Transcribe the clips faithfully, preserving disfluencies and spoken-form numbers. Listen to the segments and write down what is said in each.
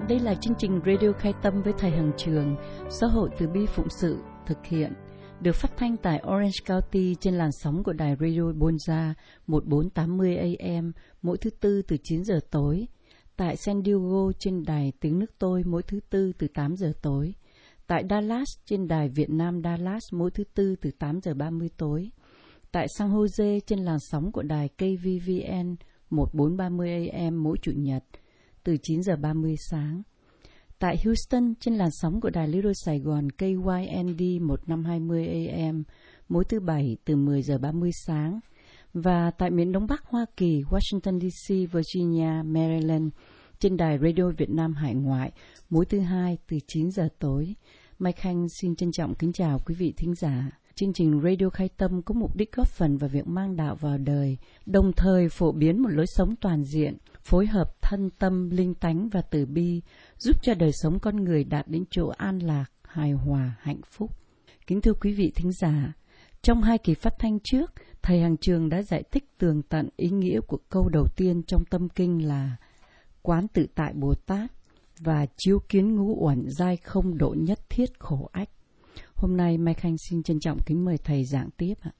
Đây là chương trình Radio Khai Tâm với Thầy Hằng Trường, do Hội Từ Bi Phụng Sự thực hiện, được phát thanh tại Orange County trên làn sóng của đài Radio Bonza một bốn tám mươi A M mỗi thứ Tư từ chín giờ tối, tại San Diego trên đài Tiếng Nước Tôi mỗi thứ Tư từ tám giờ tối, tại Dallas trên đài Việt Nam Dallas mỗi thứ Tư từ tám giờ ba mươi tối, tại San Jose trên làn sóng của đài K V V N một bốn ba mươi A M mỗi Chủ nhật từ chín giờ ba mươi sáng. Tại Houston trên làn sóng của đài Little Sài Gòn K Y N D một năm hai mươi A M mỗi thứ Bảy từ mười giờ ba mươi sáng. Và tại miền Đông Bắc Hoa Kỳ, Washington D C, Virginia, Maryland trên đài Radio Việt Nam Hải Ngoại mỗi thứ Hai từ chín giờ tối. Mai Khanh xin trân trọng kính chào quý vị thính giả. Chương trình Radio Khai Tâm có mục đích góp phần vào việc mang đạo vào đời, đồng thời phổ biến một lối sống toàn diện, phối hợp thân tâm, linh tánh và từ bi, giúp cho đời sống con người đạt đến chỗ an lạc, hài hòa, hạnh phúc. Kính thưa quý vị thính giả, trong hai kỳ phát thanh trước, Thầy Hằng Trường đã giải thích tường tận ý nghĩa của câu đầu tiên trong tâm kinh là Quán tự tại Bồ Tát và chiếu kiến ngũ uẩn giai không độ nhất thiết khổ ách. Hôm nay Mai Khanh xin trân trọng kính mời Thầy giảng tiếp ạ.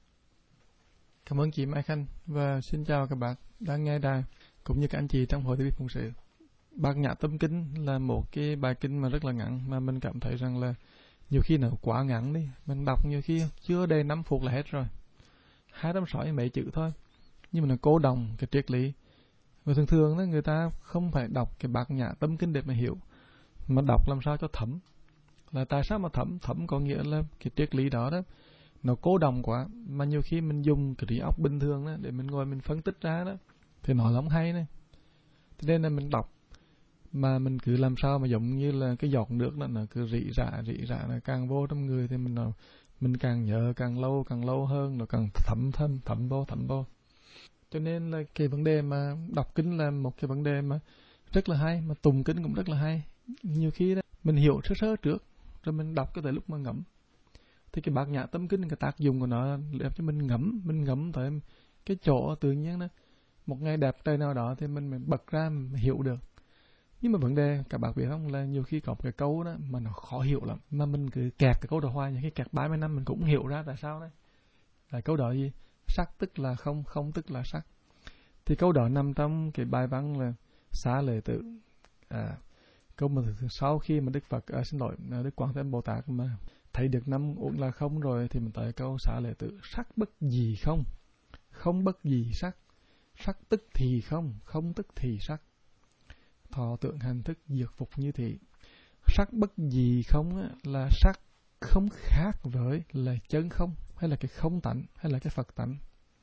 Cảm ơn chị Mai Khanh và xin chào các bạn đang nghe đài cũng như các anh chị trong Hội Từ Bi Phụng Sự. Bát Nhã Tâm Kinh là một cái bài kinh mà rất là ngắn, mà mình cảm thấy rằng là nhiều khi nó quá ngắn đi, mình đọc nhiều khi chưa đầy năm phút là hết rồi, hai trăm sáu mươi mấy chữ thôi, nhưng mà nó cố đồng cái triết lý. Và thường thường đó, người ta không phải đọc cái Bát Nhã Tâm Kinh để mà hiểu, mà đọc làm sao cho thấm. Là tại sao mà thấm? Thấm có nghĩa là cái triết lý đó đó nó cố đồng quá, mà nhiều khi mình dùng cái trí óc bình thường đó để mình ngồi mình phân tích ra đó thì nó lắm hay này. Thế nên là mình đọc mà mình cứ làm sao mà giống như là cái giọt nước đó nó cứ rỉ rả rỉ rả, nó càng vô trong người thì mình nó, mình càng nhớ càng lâu càng lâu hơn, nó càng thấm thấm thấm vô thấm vô. Cho nên là cái vấn đề mà đọc kinh là một cái vấn đề mà rất là hay, mà tụng kinh cũng rất là hay. Nhiều khi đó mình hiểu sơ sơ trước rồi mình đọc cái tới lúc mà ngẫm thì cái Bát Nhã Tâm Kinh, cái tác dụng của nó để cho mình ngẫm, mình ngẫm tới cái chỗ tự nhiên đó, một ngày đẹp trời nào đó thì mình, mình bật ra mình hiểu được. Nhưng mà vấn đề các bạn biết không, là nhiều khi có một cái câu đó mà nó khó hiểu lắm, mà mình cứ kẹt cái câu đó hoài, những khi kẹt ba mươi năm mình cũng hiểu ra tại sao đấy. Là câu đó gì? Sắc tức là không, không tức là sắc. Thì câu đó nằm trong cái bài văn là Xá Lợi Tử. À, câu mà sau khi mà Đức Phật, à, xin lỗi, Đức Quán Thế Âm Bồ Tát mà thấy được năm uẩn là không rồi thì mình tới câu Xá Lợi Tử. Sắc bất gì không, không bất gì sắc, sắc tức thì không, không tức thì sắc, thọ tượng hành thức diệt phục như thị. Sắc bất gì không á, là sắc không khác với là chân không, hay là cái không tánh, hay là cái Phật tánh.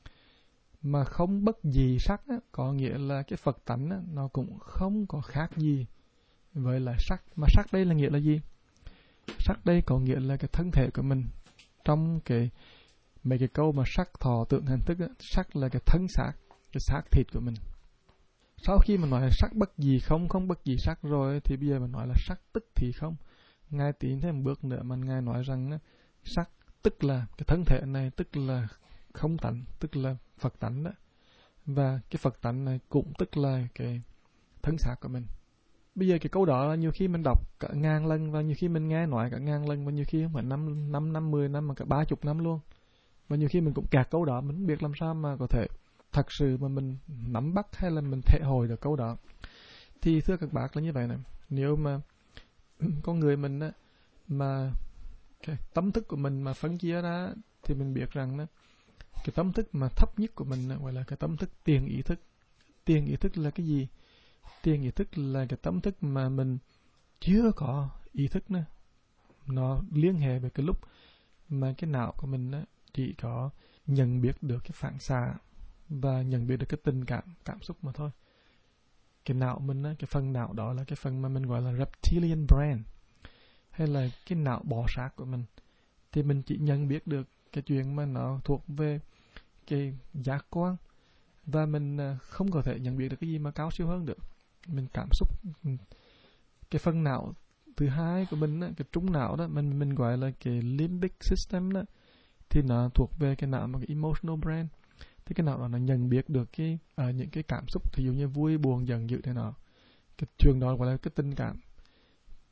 Mà không bất gì sắc á, có nghĩa là cái Phật tánh á, nó cũng không có khác gì với là sắc. Mà sắc đây là nghĩa là gì? Sắc đây có nghĩa là cái thân thể của mình. Trong cái mấy cái câu mà sắc thọ tượng hành thức á, sắc là cái thân xác, cái xác thịt của mình. Sau khi mà nói là sắc bất gì không, không bất gì sắc rồi thì bây giờ mình nói là sắc tức thì không. Ngài tiến thêm một bước nữa mà Ngài nói rằng á, sắc tức là cái thân thể này, tức là không tánh, tức là Phật tánh đó. Và cái Phật tánh này cũng tức là cái thân xác của mình. Bây giờ cái câu đó là nhiều khi mình đọc cả ngàn lần, và nhiều khi mình nghe nói cả ngàn lần, và nhiều khi không phải năm, năm, năm, mười năm mà cả ba chục năm luôn. Và nhiều khi mình cũng kẹt câu đó, mình không biết làm sao mà có thể thật sự mà mình nắm bắt hay là mình thể hồi được câu đó. Thì thưa các bác là như vậy này, nếu mà con người mình á, mà cái tâm thức của mình mà phân chia ra thì mình biết rằng đó, cái tâm thức mà thấp nhất của mình gọi là cái tâm thức tiền ý thức. Tiền ý thức là cái gì? Tiền ý thức là cái tâm thức mà mình chưa có ý thức nữa. Nó liên hệ với cái lúc mà cái não của mình á, chỉ có nhận biết được cái phản xạ và nhận biết được cái tình cảm, cảm xúc mà thôi. Cái não mình á, cái phần não đó là cái phần mà mình gọi là reptilian brain, hay là cái não bò sát của mình. Thì mình chỉ nhận biết được cái chuyện mà nó thuộc về cái giác quan, và mình không có thể nhận biết được cái gì mà cao siêu hơn được. Mình cảm xúc. Cái phần não thứ hai của mình á, cái trung não đó, mình mình gọi là cái limbic system đó, thì nó thuộc về cái não mà cái emotional brain. Thì cái não đó nó nhận biết được cái uh, những cái cảm xúc, ví dụ như vui, buồn, giận dữ thế nào. Cái chuyện đó gọi là cái tình cảm.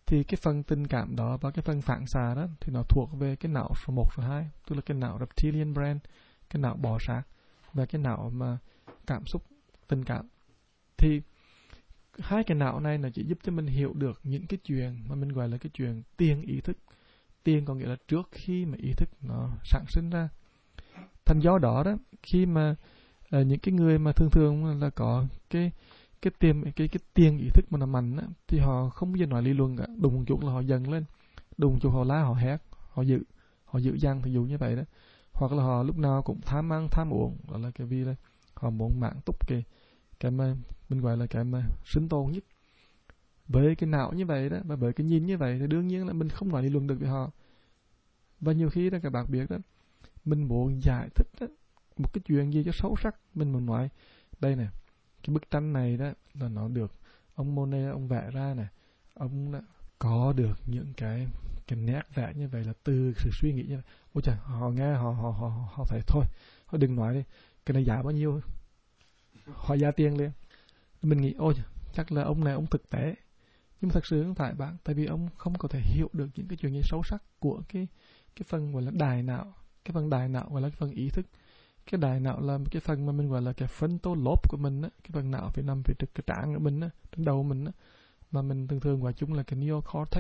thì cái phần tình cảm đó và cái phần phản xạ đó thì nó thuộc về cái não số một, số hai, tức là cái não reptilian brain, cái não bò sát, và cái não mà cảm xúc, tình cảm. Thì hai cái não này nó chỉ giúp cho mình hiểu được những cái chuyện mà mình gọi là cái chuyện tiền ý thức. Tiền có nghĩa là trước khi mà ý thức nó sản sinh ra. Thành do đó đó, khi mà uh, những cái người mà thường thường là có cái cái tiền cái cái tiền ý thức mà nó mạnh á, thì họ không bao giờ nói lý luận cả, đùng một chút là họ dần lên, đùng một chút họ la, họ hét, họ giữ, họ giữ dằn, ví dụ như vậy đó. Hoặc là họ lúc nào cũng tham ăn tham uống, đó là cái vì là họ muốn mạng túc cái cái mà mình gọi là cái mà sinh tồn nhất. Với cái não như vậy đó, và với cái nhìn như vậy thì đương nhiên là mình không nói lý luận được với họ. Và nhiều khi đó các bạn biết đó, mình muốn giải thích đó, một cái chuyện gì cho sâu sắc, mình muốn nói đây nè, cái bức tranh này đó là nó được ông Monet ông vẽ ra nè, ông đã có được những cái cái nét vẽ như vậy là từ sự suy nghĩ như vậy. Ôi trời, họ nghe họ họ họ họ phải thôi, họ đừng nói đi, cái này giá bao nhiêu, họ giá tiền liền. Mình nghĩ ôi chắc là ông này ông thực tế, nhưng mà thật sự không phải bạn, tại vì ông không có thể hiểu được những cái chuyện gì sâu sắc của cái cái phần gọi là đại não. Cái phần đại não gọi là cái phần ý thức. Cái đại não là cái phần mà mình gọi là cái frontal lobe của mình á, cái phần não phía nằm phía trước cái trán của mình á, trên đầu mình á, mà mình thường thường gọi chúng là cái neocortex.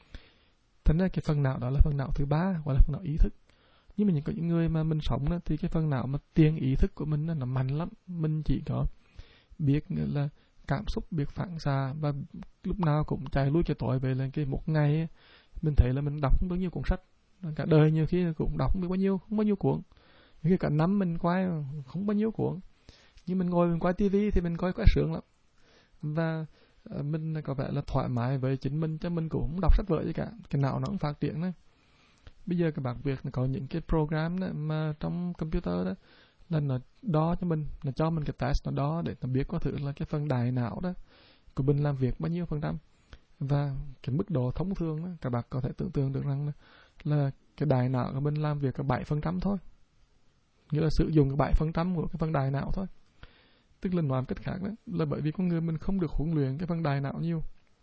Thành ra cái phần não đó là phần não thứ ba, gọi là phần não ý thức. Nhưng mà những có những người mà mình sống đó, thì cái phần não mà tiền ý thức của mình đó, nó mạnh lắm. Mình chỉ có biết là cảm xúc, biết phản xạ, và lúc nào cũng chạy lui chạy tội về là cái một ngày ấy, mình thấy là mình đọc không bao nhiêu cuốn sách, cả đời nhiều khi cũng đọc không biết bao nhiêu, không bao nhiêu cuốn, nhiều khi cả năm mình quay không bao nhiêu cuốn, nhưng mình ngồi mình quay tivi thì mình coi có sướng lắm, và uh, mình có vẻ là thoải mái với chính mình, cho mình cũng không đọc sách vở gì cả, cái não nó cũng phát triển đấy. Bây giờ các bạn biết là có những cái program đó mà trong computer đó là nó đo cho mình, nó cho mình cái test nó đo để nó biết có thử là cái phần đại não đó của mình làm việc bao nhiêu phần trăm. Và cái mức độ thông thường đó, các bạn có thể tưởng tượng được rằng là, là cái đại não của mình làm việc có bảy phần trăm thôi, nghĩa là sử dụng cái bảy phần trăm của cái phần đại não thôi. Tức là nói một cách khác đó, là bởi vì con người mình không được huấn luyện cái phần đại não nhiều,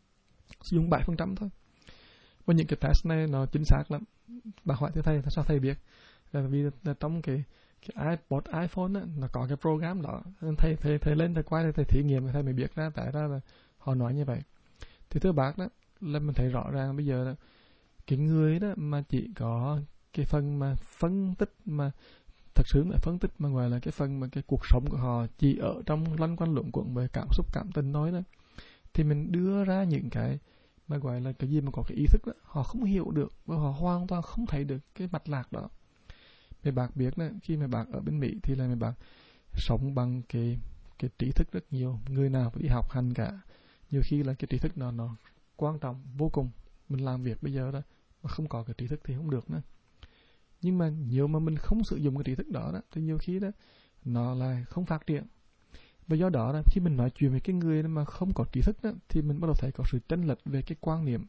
sử dụng bảy phần trăm thôi. Và những cái test này nó chính xác lắm. Bà hỏi thầy, sao thầy biết? Là vì là trong cái cái iPod, iPhone á, nó có cái program đó. Thầy thầy thầy lên thầy quay thầy thử nghiệm thầy mới biết ra, tại ra là họ nói như vậy. Thì thưa bác đó, là mình thấy rõ ràng bây giờ đó, cái người đó mà chỉ có cái phần mà phân tích, mà thật sự là phân tích mà gọi là cái phần mà cái cuộc sống của họ chỉ ở trong lanh quanh luẩn quẩn về cảm xúc cảm tình nói đó, thì mình đưa ra những cái mà gọi là cái gì mà có cái ý thức đó, họ không hiểu được và họ hoàn toàn không thấy được cái mạch lạc đó. Mấy bác biết đó, khi mà bác ở bên Mỹ thì là mấy bác sống bằng cái cái trí thức rất nhiều, người nào phải đi học hành cả. Nhiều khi là cái trí thức nó nó quan trọng vô cùng. Mình làm việc bây giờ đó mà không có cái trí thức thì không được nữa. Nhưng mà nếu mà mình không sử dụng cái trí thức đó, đó thì nhiều khi đó nó là không phát triển. Và do đó, đó khi mình nói chuyện với cái người mà không có trí thức đó, thì mình bắt đầu thấy có sự chênh lệch về cái quan niệm,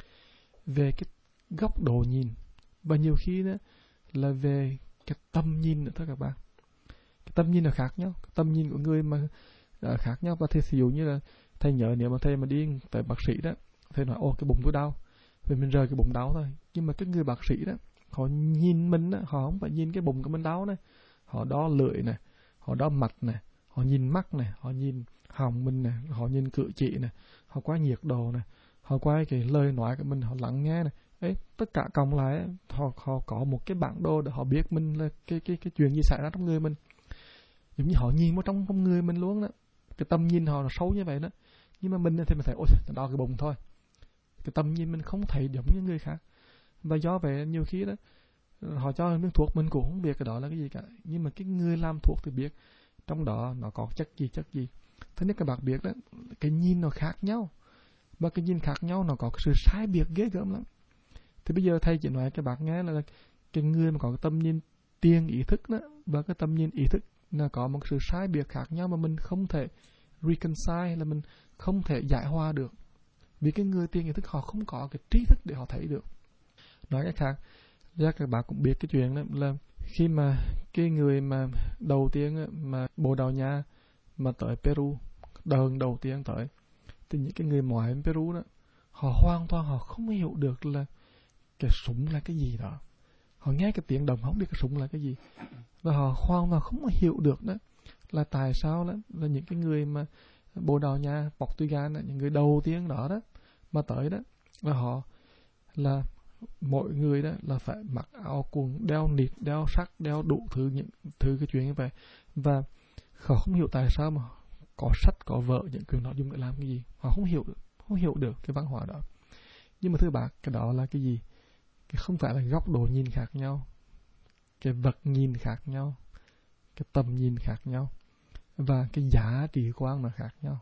về cái góc độ nhìn, và nhiều khi đó là về cái tầm nhìn nữa thôi các bạn. Cái tầm nhìn là khác nhau, cái tầm nhìn của người mà uh, khác nhau. Và thầy ví dụ như là thầy nhớ nếu mà thầy mà đi tới bác sĩ đó, thầy nói ô cái bụng tôi đau, vì mình rời cái bụng đau thôi. Nhưng mà cái người bác sĩ đó, họ nhìn mình đó, họ không phải nhìn cái bụng của mình đau này, họ đo lưỡi này, họ đo mặt này, họ nhìn mắt này, họ nhìn họng mình này, họ nhìn cử chỉ này, họ qua nhiệt độ này, họ qua cái lời nói của mình, họ lắng nghe này. Ấy, tất cả cộng lại ấy, họ họ có một cái bản đồ để họ biết mình là cái cái cái chuyện gì xảy ra trong người mình. Giống như họ nhìn vào trong trong người mình luôn đó. Cái tầm nhìn họ nó sâu như vậy đó. Nhưng mà mình thì mình thấy ôi, nó đo cái bụng thôi. Cái tầm nhìn mình không thấy giống như người khác. Và do vậy nhiều khi đó họ cho miếng thuốc mình cũng không biết cái đó là cái gì cả. Nhưng mà cái người làm thuốc thì biết trong đó nó có chất gì chất gì. Thế nên các bạn biết đó, cái nhìn nó khác nhau. Và cái nhìn khác nhau nó có cái sự sai biệt ghê gớm lắm. Thì bây giờ thầy chỉ nói các bạn nghe là cái người mà có cái tâm nhìn tiền ý thức đó, và cái tâm nhìn ý thức là có một sự sai biệt khác nhau mà mình không thể reconcile, là mình không thể giải hòa được. Vì cái người tiền ý thức họ không có cái trí thức để họ thấy được. Nói cách khác, chắc các bạn cũng biết cái chuyện đó là khi mà cái người mà đầu tiên mà Bồ Đào Nha mà tới Peru, đơn đầu tiên tới, thì những cái người ngoài bên Peru đó, họ hoàn toàn họ không hiểu được là cái súng là cái gì đó. Họ nghe cái tiếng động không biết cái súng là cái gì, và họ hoàn toàn không hiểu được đó là tại sao đó là những cái người mà Bồ Đào Nha, Portugal, những người đầu tiên đó đó mà tới đó, và họ là mỗi người đó là phải mặc áo quần, đeo nịt, đeo sắt, đeo đủ thứ những thứ cái chuyện như vậy, và họ không hiểu tại sao mà có sách có vợ những quyền đó dùng để làm cái gì. Họ không hiểu được, không hiểu được cái văn hóa đó. Nhưng mà thưa bác, cái đó là cái gì? Cái không phải là góc độ nhìn khác nhau, cái vật nhìn khác nhau, cái tầm nhìn khác nhau, và cái giá trị quan nó khác nhau.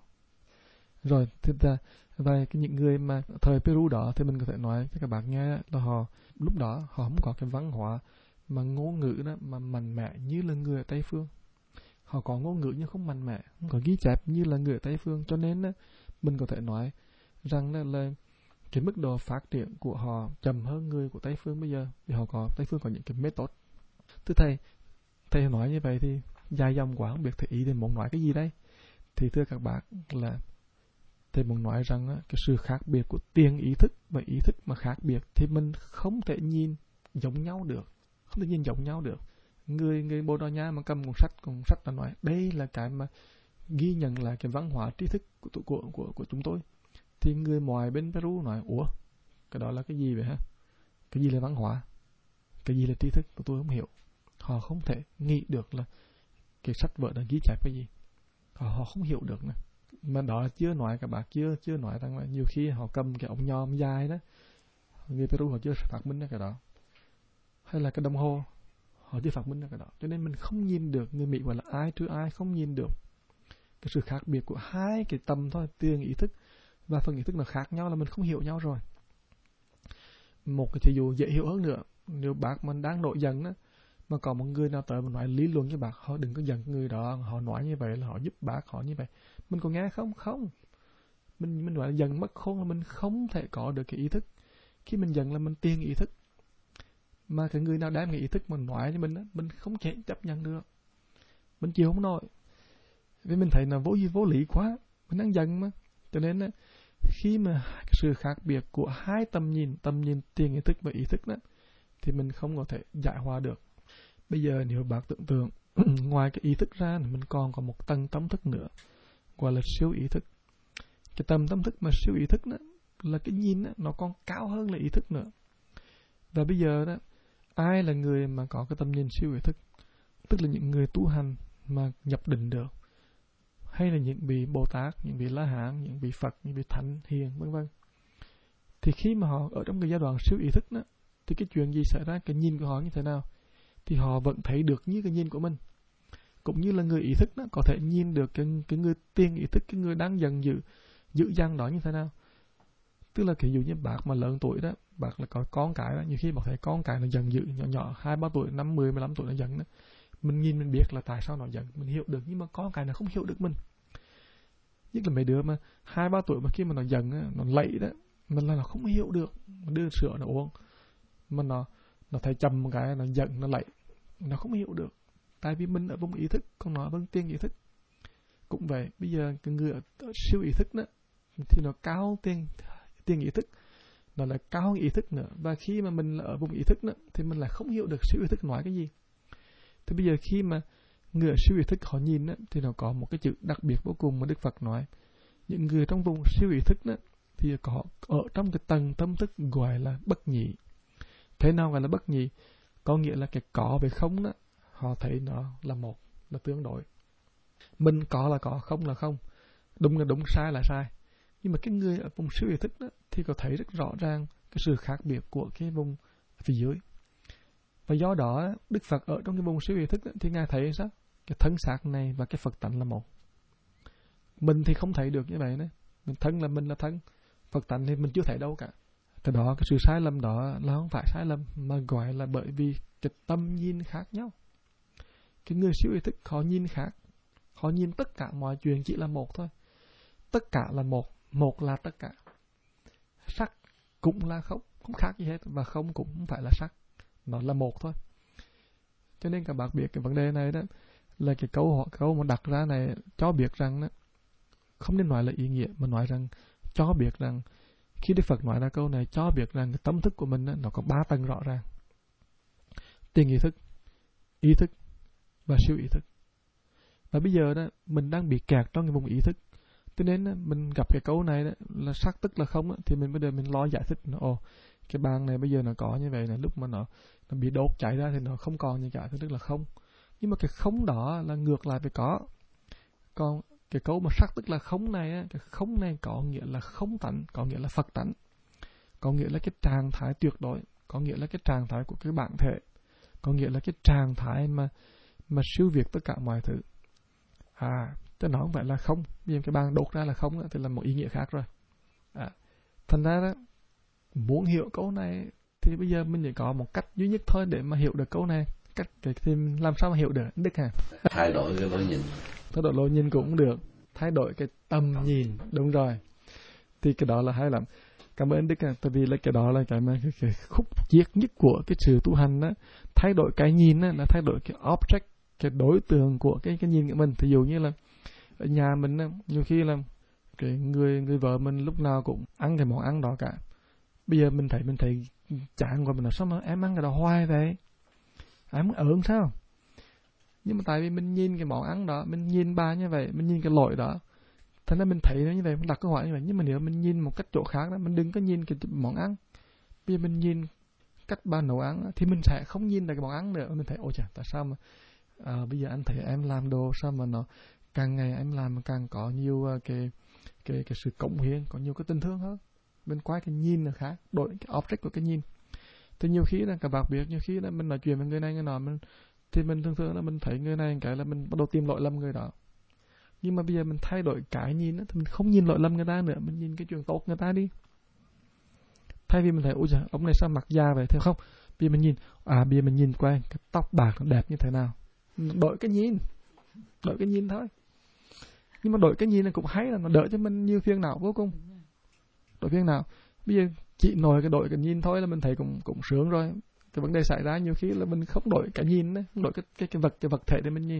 Rồi thực ra về cái những người mà thời Peru đó thì mình có thể nói cho các bạn nghe là họ lúc đó họ không có cái văn hóa mà ngôn ngữ đó mà mạnh mẽ như là người ở Tây phương. Họ có ngôn ngữ nhưng không mạnh mẽ, không có ghi chép như là người ở Tây phương, cho nên đó, mình có thể nói rằng là, là cái mức độ phát triển của họ chậm hơn người của Tây phương bây giờ, vì họ có Tây phương có những cái method. Thưa thầy, thầy nói như vậy thì dài dòng quá không biết thầy ý thì muốn nói cái gì đấy. Thì thưa các bạn là thầy muốn nói rằng á, cái sự khác biệt của tiền ý thức và ý thức mà khác biệt thì mình không thể nhìn giống nhau được, không thể nhìn giống nhau được. Người người Bồ Đào Nha mà cầm cuốn sách, cuốn sách là nói đây là cái mà ghi nhận lại cái văn hóa trí thức của của của, của chúng tôi. Thì người ngoài bên Peru nói ủa cái đó là cái gì vậy hả? Cái gì là văn hóa? Cái gì là trí thức? Tụi tôi không hiểu. Họ không thể nghĩ được là cái sách vở đã ghi chép cái gì. Họ, họ không hiểu được nè. Mà đó chưa nói các bạn chưa chưa nói rằng là nhiều khi họ cầm cái ống nhòm dài đó, người Peru họ chưa phát minh ra cái đó, hay là cái đồng hồ họ chưa phát minh ra cái đó, cho nên mình không nhìn được người Mỹ gọi là ai trừ ai, không nhìn được cái sự khác biệt của hai cái tầm thôi, tiền ý thức và phần ý thức nó khác nhau là mình không hiểu nhau rồi. Một cái thí dụ dễ hiểu hơn nữa, nếu bác mình đang nổi giận đó, mà có một người nào tới mà nói lý luận với bác, họ đừng có giận người đó, họ nói như vậy là họ giúp bác, họ như vậy, mình có nghe không? Không. Mình mình nói là giận mất khôn là mình không thể có được cái ý thức. Khi mình giận là mình tiền ý thức. Mà cái người nào đem cái ý thức mà nói với mình đó, mình không thể chấp nhận được. Mình chịu không nổi. Vì mình thấy là vô vô lý quá, mình đang giận mà. Cho nên đó, khi mà cái sự khác biệt của hai tầm nhìn, tầm nhìn tiền ý thức và ý thức đó, thì mình không có thể giải hòa được. Bây giờ nếu bác tưởng tượng ngoài cái ý thức ra thì mình còn có một tầng tâm thức nữa, gọi là siêu ý thức. Cái tầm tâm thức mà siêu ý thức đó là cái nhìn đó, nó còn cao hơn là ý thức nữa. Và bây giờ đó, ai là người mà có cái tầm nhìn siêu ý thức? Tức là những người tu hành mà nhập định được, hay là những vị Bồ Tát, những vị La Hán, những vị Phật, những vị Thánh Hiền vân vân. Thì khi mà họ ở trong cái giai đoạn siêu ý thức đó, thì cái chuyện gì xảy ra, cái nhìn của họ như thế nào? Thì họ vẫn thấy được như cái nhìn của mình. Cũng như là người ý thức đó có thể nhìn được cái, cái người tiên ý thức, cái người đang dần giữ giữ dằn đó như thế nào. Tức là ví dụ như bác mà lớn tuổi đó, bác là có con cái đó, nhiều khi bác thấy con cái nó dần dữ nhỏ nhỏ hai ba tuổi, năm mười mười lăm tuổi nó dần đó, mình nhìn mình biết là tại sao nó dần, mình hiểu được, nhưng mà con cái nó không hiểu được mình. Nhất là mấy đứa mà hai ba tuổi mà khi mà nó dần á, nó lậy đó, mình là nó không hiểu được, mình đưa sữa nó uống mà nó nó thấy chậm một cái nó giận nó lậy, nó không hiểu được, tại vì mình ở vùng ý thức, còn nó vẫn tiên ý thức. Cũng vậy, bây giờ cái người ở, ở siêu ý thức đó thì nó cao tiên tiên ý thức, nó là cao hơn ý thức nữa. Và khi mà mình là ở vùng ý thức đó thì mình lại không hiểu được siêu ý thức nói cái gì. Thì bây giờ khi mà người ở siêu ý thức họ nhìn đó, thì nó có một cái chữ đặc biệt vô cùng mà Đức Phật nói, những người trong vùng siêu ý thức đó thì có ở trong cái tầng tâm thức gọi là bất nhị. Thế nào gọi là bất nhị? Có nghĩa là cái có với không đó, họ thấy nó là một, là tương đối. Mình có là có, không là không, đúng là đúng, sai là sai. Nhưng mà cái người ở vùng siêu ý thức đó thì có thấy rất rõ ràng cái sự khác biệt của cái vùng phía dưới. Và do đó Đức Phật ở trong cái vùng siêu ý thức đó, thì Ngài thấy sao? Cái thân xác này và cái Phật tánh là một. Mình thì không thấy được như vậy nữa. Mình thân là mình là thân, Phật tánh thì mình chưa thấy đâu cả. Từ đó cái sự sai lầm đó là không phải sai lầm, mà gọi là bởi vì cái tâm nhìn khác nhau. Cái người siêu ý thức họ nhìn khác, họ nhìn tất cả mọi chuyện chỉ là một thôi. Tất cả là một, một là tất cả. Sắc cũng là không, không khác gì hết, và không cũng không phải là sắc, nó là một thôi. Cho nên các bạn biết cái vấn đề này đó là cái câu câu mà đặt ra này cho biết rằng đó, không nên nói là ý nghĩa, mà nói rằng cho biết rằng Khi Đức Phật nói ra câu này cho biết rằng cái tâm thức của mình á, nó có ba tầng rõ ràng: tiền ý thức, ý thức và siêu ý thức. Và bây giờ đó mình đang bị kẹt trong cái vùng ý thức, cho nên đó, mình gặp cái câu này đó, là sắc tức là không đó, thì mình bây giờ mình lo giải thích ồ cái bàn này bây giờ nó có như vậy là lúc mà nó, nó bị đốt cháy ra thì nó không còn như cả, tức là không. Nhưng mà cái không đó là ngược lại phải có. Còn cái câu mà sắc tức là không này á, cái không này có nghĩa là không tánh, có nghĩa là Phật tánh, có nghĩa là cái trạng thái tuyệt đối, có nghĩa là cái trạng thái của cái bản thể, có nghĩa là cái trạng thái mà mà siêu việt tất cả mọi thứ. À, chứ nó không phải là không. Vì cái bàn đốt ra là không đó, thì là một ý nghĩa khác rồi. À, thành ra đó, muốn hiểu câu này thì bây giờ mình chỉ có một cách duy nhất thôi để mà hiểu được câu này. Cách thì làm sao mà hiểu được Đức hả? Thay đổi cái lối nhìn. Thay đổi lối nhìn cũng được. Thay đổi cái tầm nhìn, đúng rồi. Thì cái đó là hay lắm. Cảm ơn Đức à, tại vì là cái đó là cái mà cái, cái khúc chiết nhất của cái sự tu hành đó. Thay đổi cái nhìn đó, là thay đổi cái object, cái đối tượng của cái cái nhìn của mình. Ví dụ như là ở nhà mình đó, nhiều khi là cái người người vợ mình lúc nào cũng ăn cái món ăn đó cả. Bây giờ mình thấy mình thấy chán quá, mình nói sao mà em ăn cái đó hoài vậy? Em ớn sao? Nhưng mà tại vì mình nhìn cái món ăn đó, mình nhìn ba như vậy, mình nhìn cái lỗi đó, thành ra mình thấy nó như vậy, mình đặt câu hỏi như vậy. Nhưng mà nếu mình nhìn một cách chỗ khác đó, mình đừng có nhìn cái món ăn. Bây giờ mình nhìn cách ba nấu ăn thì mình sẽ không nhìn được cái món ăn nữa. Mình thấy ôi chà, tại sao mà à, bây giờ anh thấy em làm đồ sao mà nó càng ngày em làm càng có nhiều uh, cái cái cái sự cống hiến, có nhiều cái tình thương hơn. Bên quay cái nhìn là khác, đổi cái object của cái nhìn. Thì nhiều khi là cả bạc biết, nhiều khi là mình nói chuyện với người này người nọ, mình thì mình thường thường là mình thấy người này cái là mình bắt đầu tìm lỗi lầm người đó. Nhưng mà bây giờ mình thay đổi cái nhìn đó, thì mình không nhìn lỗi lầm người ta nữa, mình nhìn cái chuyện tốt người ta đi. Thay vì mình thấy ôi trời, ông này sao mặt già vậy, thế không? Bây giờ mình nhìn, à bây giờ mình nhìn qua cái tóc bạc nó đẹp như thế nào. Đổi cái nhìn, đổi cái nhìn thôi. Nhưng mà đổi cái nhìn này cũng hay là nó đỡ cho mình nhiều phiền não vô cùng. Đổi phiền não. Bây giờ chỉ nói cái đổi cái nhìn thôi là mình thấy cũng cũng sướng rồi. Cái vấn đề xảy ra nhiều khi là mình không đổi cái nhìn đấy, không đổi cái cái cái vật cái vật thể để mình nhìn.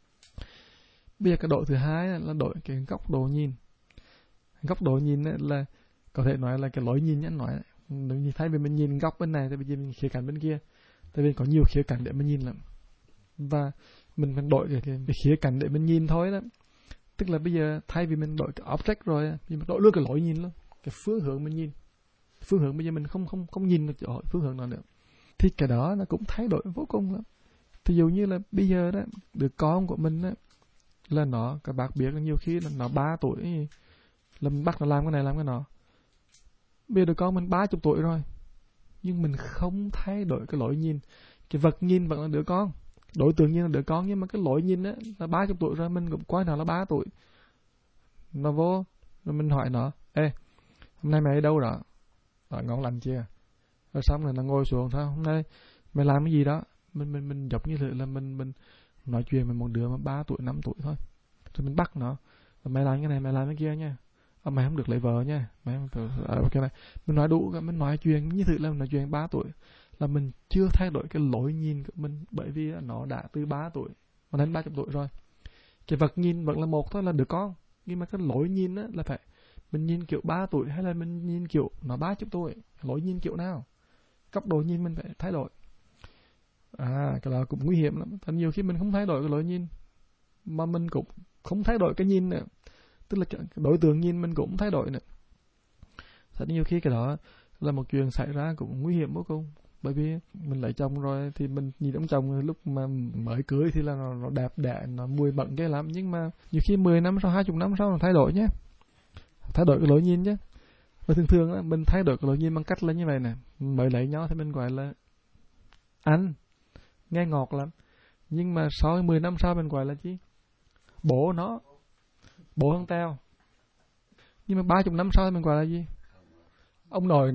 Bây giờ cái độ thứ hai là đổi cái góc độ nhìn. Góc độ nhìn là có thể nói là cái lối nhìn nhá, nói đừng nhìn thay vì mình nhìn góc bên này thì bây giờ mình khía cạnh bên kia. Tại vì có nhiều khía cạnh để mình nhìn lắm. Và mình mình đổi cái, cái, cái khía cạnh để mình nhìn thôi đó. Tức là bây giờ thay vì mình đổi cái object rồi thì mình đổi luôn cái lối nhìn luôn, cái phương hướng mình nhìn. Phương hướng bây giờ mình không không không nhìn được chỗ phương hướng nào nữa. Thì cái đó nó cũng thay đổi vô cùng lắm. Thì dụ như là bây giờ đó, đứa con của mình đó, là nó, các bác biết là nhiều khi là nó ba tuổi là mình bắt nó làm cái này làm cái nọ. Bây giờ đứa con mình ba chục tuổi rồi, nhưng mình không thay đổi cái lối nhìn. Cái vật nhìn vẫn là đứa con, đối tượng nhìn là đứa con, nhưng mà cái lối nhìn á là ba chục tuổi rồi, mình cũng coi nó là ba tuổi. Nó vô, rồi mình hỏi nó, ê, hôm nay mày ở đâu đó? Rồi ngon lành chưa? Rồi xong rồi nó ngồi xuống, sao hôm nay mày làm cái gì đó? Mình mình mình giống như là mình mình nói chuyện với một đứa mà ba tuổi năm tuổi thôi. Rồi mình bắt nó, mày làm cái này mày làm cái kia nha. À, mày không được lấy vợ nha. Mày không được à, cái này. Mình nói đủ, mình nói chuyện như thực là mình nói chuyện ba tuổi là mình chưa thay đổi cái lối nhìn của mình, bởi vì nó đã từ ba tuổi mà đến ba chục tuổi rồi. Cái vật nhìn vẫn là một thôi, là đứa con, nhưng mà cái lối nhìn á là phải mình nhìn kiểu ba tuổi hay là mình nhìn kiểu nó ba chục tuổi, lối nhìn kiểu nào, góc độ nhìn mình phải thay đổi. À, cái đó cũng nguy hiểm lắm. Thành nhiều khi mình không thay đổi cái lối nhìn mà mình cũng không thay đổi cái nhìn nữa, tức là cái đối tượng nhìn mình cũng thay đổi nữa. Thật nhiều khi cái đó là một chuyện xảy ra cũng nguy hiểm vô cùng. Bởi vì mình lấy chồng rồi thì mình nhìn ông chồng lúc mà mới cưới thì là nó, nó đẹp đẽ, nó mùi bận cái lắm, nhưng mà nhiều khi mười năm sau, hai mươi năm sau nó thay đổi nhé, thay đổi cái lối nhìn chứ. Và thường thường á, mình thay đổi cái lối nhìn bằng cách là như vậy nè, mới lấy nhau thì mình gọi là anh, nghe ngọt lắm, nhưng mà sau mười năm sau mình gọi là chi? Bố nó, bố thằng teo. Nhưng mà ba chục năm sau thì mình gọi là gì? Ông nội nè.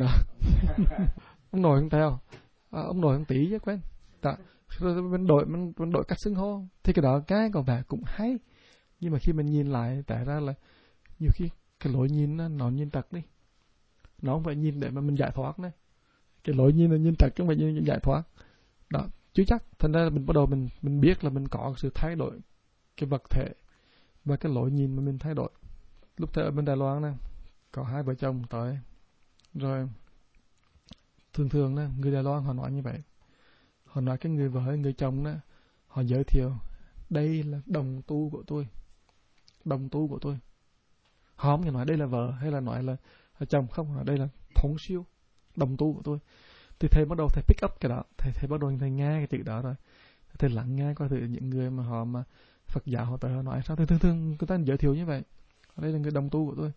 Ông nội thằng teo, à, ông nội thằng tỷ chứ quên. Tạ, rồi mình đổi mình, mình đổi cách xưng hô thì cái đó cái còn vẻ cũng hay, nhưng mà khi mình nhìn lại tại ra là nhiều khi cái lối nhìn nó, nó nhìn trật đi, nó không phải nhìn để mà mình giải thoát này. Cái lối nhìn là nhìn trật chứ không phải nhìn giải thoát đó, chứ chắc. Thành ra là mình bắt đầu mình mình biết là mình có sự thay đổi cái vật thể và cái lối nhìn mà mình thay đổi. Lúc thế ở bên Đài Loan nè, có hai vợ chồng tới Rồi thường thường đó, người Đài Loan họ nói như vậy. Họ nói cái người vợ, người chồng đó, họ giới thiệu đây là đồng tu của tôi, đồng tu của tôi. Họ không nói đây là vợ hay là nói là, là chồng, không, nói đây là thống siêu, đồng tu của tôi. Thì thầy bắt đầu thầy pick up cái đó, thầy thầy bắt đầu thầy nghe cái chữ đó rồi, thầy lắng nghe coi thử những người mà họ mà Phật giáo họ tới họ nói sao. Thì thường thường người ta giới thiệu như vậy, đây là người đồng tu của tôi.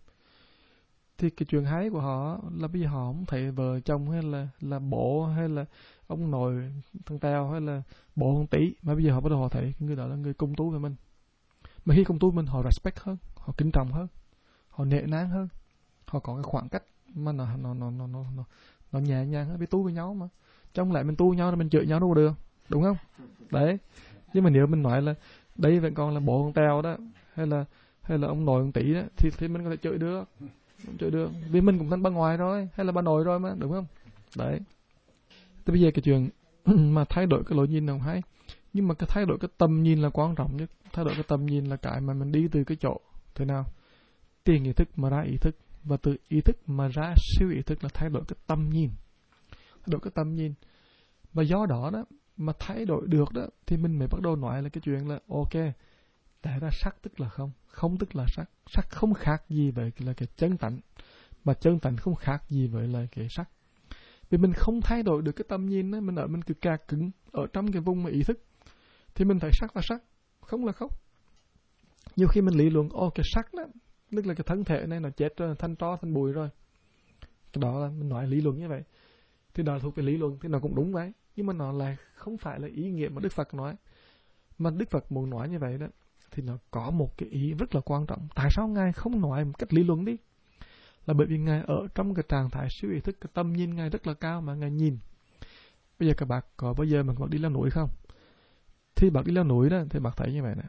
Thì cái chuyện hay của họ là bây giờ họ không thấy vợ chồng hay là là bộ hay là ông nội thằng Tèo hay là bộ thằng Tỷ, mà bây giờ họ bắt đầu họ thấy người đó là người công tú với mình. Mà khi công tú mình họ respect hơn, họ kính trọng hơn, họ nể nang hơn, họ có cái khoảng cách mà nó nó nó nó nó nó, nó nhẹ nhàng hơn. Vì tu với nhau mà, trong lại mình tu nhau là mình chửi nhau đâu được, đúng không? Đấy. Nhưng mà nếu mình nói là đây vẫn còn là bộ thằng Tèo đó, hay là hay là ông nội thằng Tỷ đó, thì thì mình có thể chửi được. Không chửi được, vì mình cũng thành bà ngoại rồi, hay là bà nội rồi mà, đúng không? Đấy. Thì bây giờ cái chuyện mà thay đổi cái lối nhìn là không hay, nhưng mà cái thay đổi cái tầm nhìn là quan trọng nhất. Thay đổi cái tầm nhìn là cái mà mình đi từ cái chỗ thế nào tiền ý thức mà ra ý thức, và từ ý thức mà ra siêu ý thức là thay đổi cái tầm nhìn, thay đổi cái tầm nhìn. Và do đó đó mà thay đổi được đó thì mình mới bắt đầu nói là cái chuyện là ok, tại ra sắc tức là không, không tức là sắc, sắc không khác gì với là cái chân tánh, mà chân tánh không khác gì với là cái sắc. Vì mình không thay đổi được cái tầm nhìn đó, mình ở mình cứ cà cứng ở trong cái vùng mà ý thức, thì mình thấy sắc là sắc, không là không. Nhiều khi mình lý luận ô cái sắc đó, tức là cái thân thể này nó chết rồi, thanh tro thanh bụi rồi, cái đó là mình nói lý luận như vậy, thì đó là thuộc về lý luận, thì nó cũng đúng vậy, nhưng mà nó là không phải là ý nghĩa mà Đức Phật nói. Mà Đức Phật muốn nói như vậy đó thì nó có một cái ý rất là quan trọng. Tại sao Ngài không nói một cách lý luận đi? Là bởi vì Ngài ở trong cái trạng thái siêu ý thức, cái tâm nhìn Ngài rất là cao mà Ngài nhìn. Bây giờ các bạn có bao giờ mình có đi leo núi không? Thì bạn đi leo núi đó thì bạn thấy như vậy nè,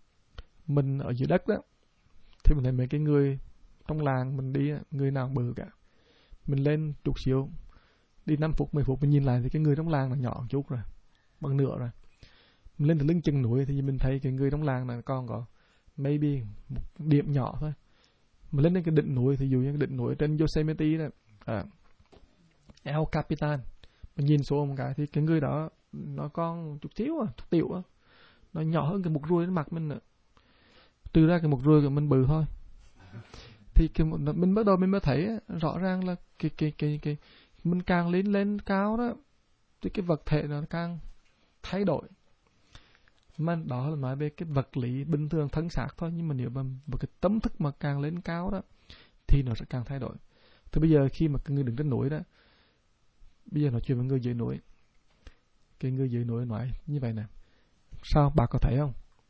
mình ở dưới đất đó thì mình thấy mấy cái người trong làng mình đi, người nào bự cả. Mình lên chút xíu, đi năm phút mười phút mình nhìn lại thì cái người trong làng là nhỏ một chút rồi, bằng nửa rồi. Mình lên từ lưng chừng núi thì mình thấy cái người trong làng là còn có maybe một điểm nhỏ thôi. Mà lên đến cái đỉnh núi, thì dụ như cái đỉnh núi trên Yosemite đó, à, El Capitan, mình nhìn xuống một cái thì cái người đó nó còn chút xíu à, chút tiểu à, nó nhỏ hơn cái mục ruồi trên mặt mình nữa. Trừ ra cái mục ruồi của mình bự thôi. Thì cái, mình bắt đầu mình mới thấy rõ ràng là cái cái cái cái mình càng lên lên cao đó thì cái vật thể nó càng thay đổi. Mà đó là nói về cái vật lý bình thường thân xác thôi, nhưng mà nếu mà một cái tâm thức mà càng lên cao đó thì nó sẽ càng thay đổi. Thì bây giờ khi mà cái người đứng trên núi đó, bây giờ nói chuyện với người dưới núi, cái người dưới núi nói như vậy nè: sao bà có thấy không,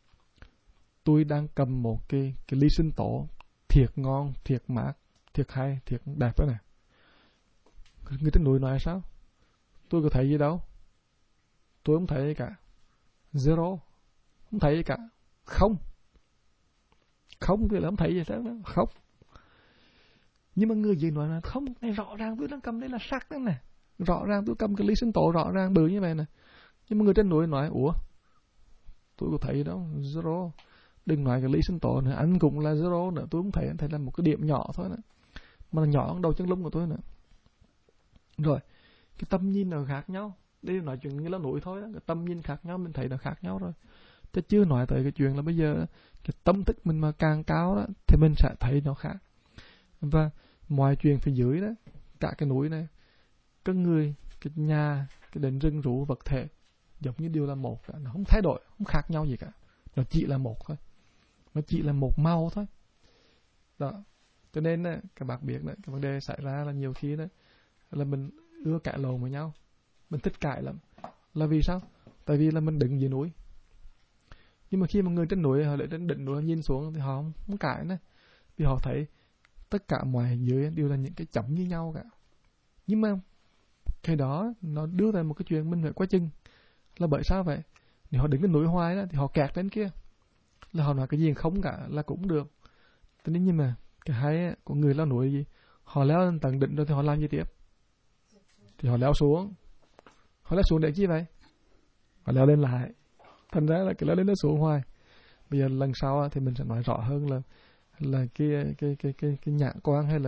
tôi đang cầm một cái cái ly sinh tố thiệt ngon, thiệt mát, thiệt hay, thiệt đẹp đó nè. Người trên núi nói sao? Tôi có thấy gì đâu, tôi không thấy gì cả, zero, không thấy gì cả, không, không thì là không thấy gì hết đó, không. Nhưng mà người gì nói là không, này rõ ràng tôi đang cầm đây là sắc đó nè, rõ ràng tôi cầm cái ly sinh tố rõ ràng bự như vậy nè. Nhưng mà người trên núi nói ủa, tôi có thấy đâu, zero. Đừng nói cái ly sinh tố nữa, anh cũng là zero nữa, tôi không thấy, anh thấy là một cái điểm nhỏ thôi nữa, mà là nhỏ hơn đầu chân lông của tôi nữa. Rồi cái tâm nhìn nó khác nhau. Đây nói chuyện như là núi thôi đó. Cái tâm nhìn khác nhau, mình thấy nó khác nhau rồi. Chứ chưa nói tới cái chuyện là bây giờ cái tâm thức mình mà càng cao đó thì mình sẽ thấy nó khác. Và mọi chuyện phía dưới đó, cả cái núi này, cái người, cái nhà, cái đền rừng rú vật thể giống như đều là một cả. Nó không thay đổi, không khác nhau gì cả. Nó chỉ là một thôi. Nó chỉ là một màu thôi. Đó. Cho nên đó, các bạn biết đó, cái vấn đề xảy ra là nhiều khi đó là mình ưa cãi lộn với nhau, mình thích cãi lắm. Là vì sao? Tại vì là mình đứng dưới núi, nhưng mà khi mà người trên núi họ lại trên đỉnh núi nhìn xuống thì họ không, không cãi nữa, vì họ thấy tất cả mọi dưới đều là những cái chấm như nhau cả. Nhưng mà cái đó nó đưa ra một cái chuyện mình phải quá chừng. Là bởi sao vậy? Nếu họ đứng trên núi hoài đó thì họ kẹt trên kia, là họ nói cái gì không cả là cũng được. Thế nên nhưng mà cái hay của người leo núi gì, họ leo lên tầng đỉnh rồi thì họ làm gì tiếp? Thì họ leo xuống. Họ leo xuống để chi vậy? Họ leo lên lại. Thành ra là cái leo lên nó xuống hoài. Bây giờ lần sau thì mình sẽ nói rõ hơn là là cái cái cái cái cái nhãn quan hay là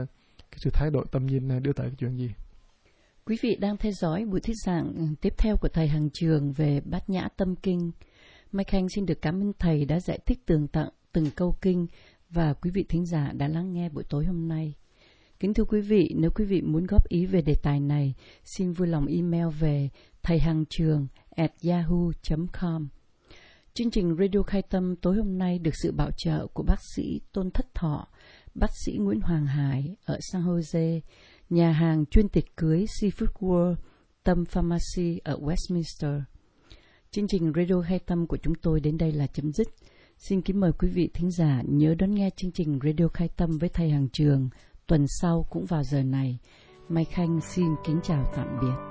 cái sự thay đổi tầm nhìn này đưa tới cái chuyện gì. Quý vị đang theo dõi buổi thuyết giảng tiếp theo của Thầy Hằng Trường về Bát Nhã Tâm Kinh. Mai Khanh xin được cảm ơn Thầy đã giải thích tường tận từng câu kinh và quý vị thính giả đã lắng nghe buổi tối hôm nay. Kính thưa quý vị, nếu quý vị muốn góp ý về đề tài này, xin vui lòng email về thàihangtrường at yahoo chấm com. Chương trình Radio Khai Tâm tối hôm nay được sự bảo trợ của bác sĩ Tôn Thất Thọ, bác sĩ Nguyễn Hoàng Hải ở San Jose, nhà hàng chuyên tiệc cưới Seafood World, Tâm Pharmacy ở Westminster. Chương trình Radio Khai Tâm của chúng tôi đến đây là chấm dứt. Xin kính mời quý vị thính giả nhớ đón nghe chương trình Radio Khai Tâm với Thầy Hằng Trường tuần sau cũng vào giờ này. Mai Khanh xin kính chào tạm biệt.